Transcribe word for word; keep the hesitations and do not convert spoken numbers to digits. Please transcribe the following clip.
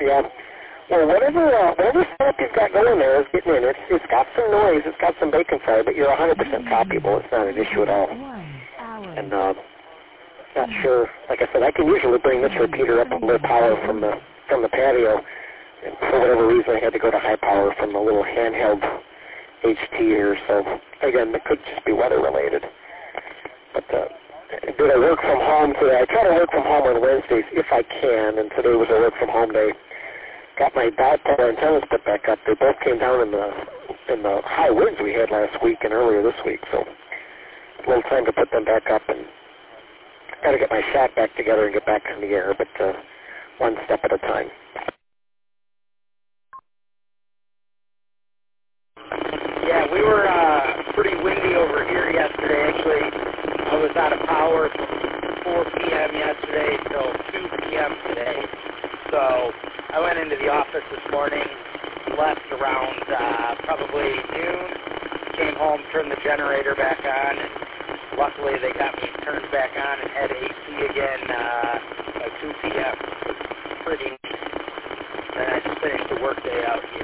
Yeah. Well, whatever, uh, whatever setup you've got going there is getting in. It's, it's got some noise. It's got some bacon fire, but you're one hundred percent copyable. It's not an issue at all. And uh, not sure. Like I said, I can usually bring this repeater up a low power from the from the patio. And for whatever reason, I had to go to high power from the little handheld H T here. So, again, it could just be weather-related. But uh, did I work from home today? I try to work from home on Wednesdays if I can, and today was a work-from-home day. Got my dipole antennas put back up. They both came down in the in the high winds we had last week and earlier this week. So, a little time to put them back up, and got to get my shot back together and get back in the air, but uh, one step at a time. Yeah, we were uh, pretty windy over here yesterday. Actually, I was out of power from four p.m. yesterday till two p.m. today. So I went into the office this morning, left around uh, probably noon, came home, turned the generator back on, and luckily they got me turned back on and had A C again uh, at two p.m. Pretty neat. And I just finished the workday out here.